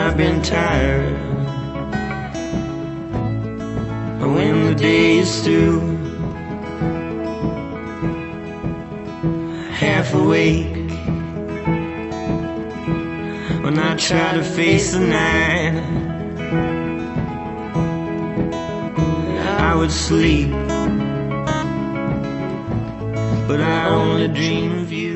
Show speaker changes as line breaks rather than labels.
I've been tired, when the day is through, half awake, when I try to face the night, I would sleep, but I only dream of you.